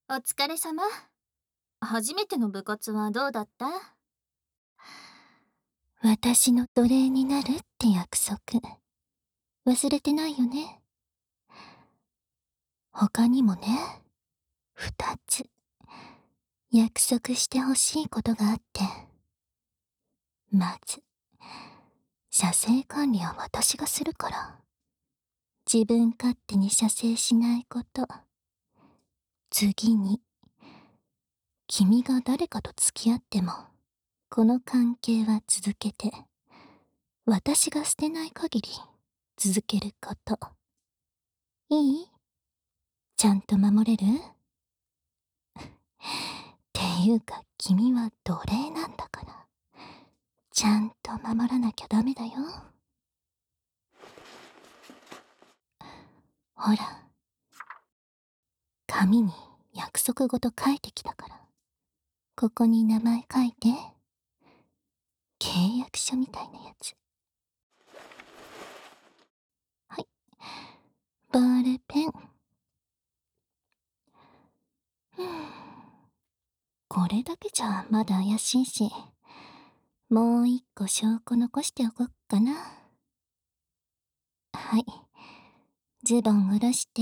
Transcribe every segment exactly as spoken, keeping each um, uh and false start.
お疲れ様。初めての部活はどうだった？ 私の奴隷になるって約束、忘れてないよね。他にもね、二つ、約束してほしいことがあって。まず、射精管理は私がするから。自分勝手に射精しないこと。次に、君が誰かと付き合っても、この関係は続けて、私が捨てない限り、続けること。いい？ちゃんと守れる？っていうか君は奴隷なんだから、ちゃんと守らなきゃダメだよ。ほら、紙に約束ごと書いてきたから、ここに名前書いて。契約書みたいなやつ。はい、ボールペン。ふぅ、これだけじゃまだ怪しいし、もう一個証拠残しておこっかな。はい、ズボン下ろして。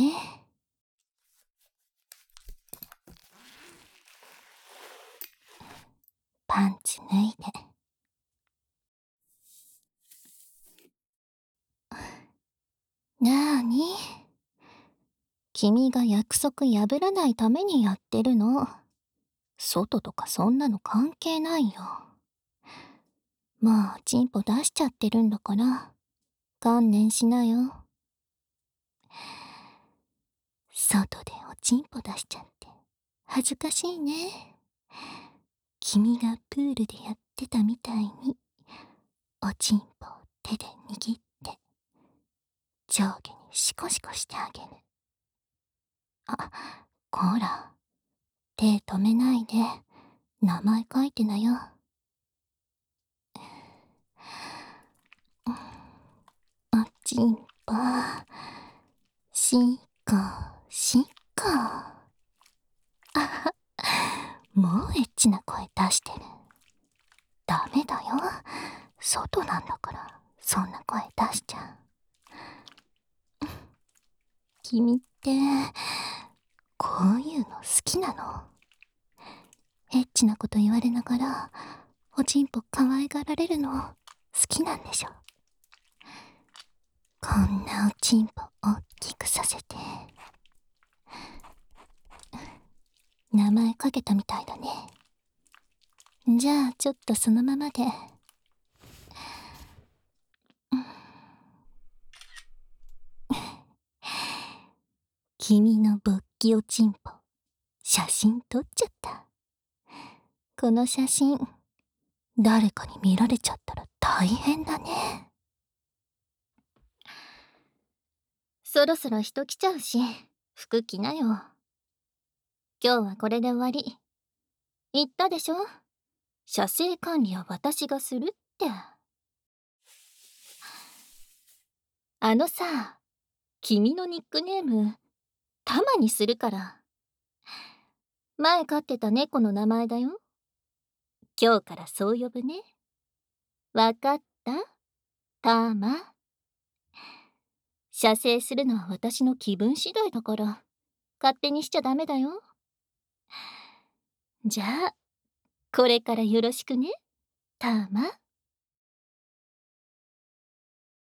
パンツ脱いで。なーに？君が約束破らないためにやってるの。外とかそんなの関係ないよ。もうチンポ出しちゃってるんだから、観念しなよ。外でおチンポ出しちゃって恥ずかしいね。君がプールでやってたみたいに、おチンポを手で握って上下にシコシコしてあげる。あ、こら、手止めないで名前書いてなよ。おちんぽ、しっこしっこ。あは、もうエッチな声出してる。ダメだよ、外なんだからそんな声出しちゃ。君ってこういうの好きなの？エッチなこと言われながらおちんぽ可愛がられるの好きなんでしょ？こんなおちんぽおっきくさせて。名前かけたみたいだね。じゃあちょっとそのままで。君の勃起おちんぽ写真撮っちゃった。この写真誰かに見られちゃったら大変だね。 そろそろ人来ちゃうし、服着なよ。今日はこれで終わり。言ったでしょ？射精管理は私がするって。あのさ、君のニックネーム、タマにするから。前飼ってた猫の名前だよ。今日からそう呼ぶね。わかった？タマ。射精するのは私の気分次第だから、勝手にしちゃダメだよ。じゃあ、これからよろしくね、タマ。